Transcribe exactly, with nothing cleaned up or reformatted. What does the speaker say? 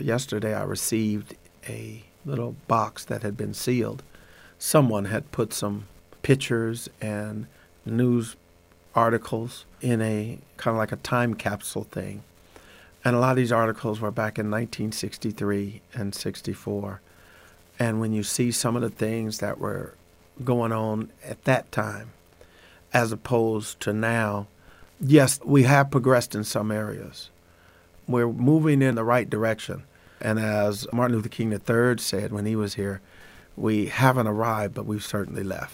yesterday I received a little box that had been sealed. Someone had put some pictures and news articles in a kind of like a time capsule thing. And a lot of these articles were back in nineteen sixty-three and sixty-four. And when you see some of the things that were going on at that time, as opposed to now, yes, we have progressed in some areas. We're moving in the right direction. And as Martin Luther King the third said when he was here, we haven't arrived, but we've certainly left.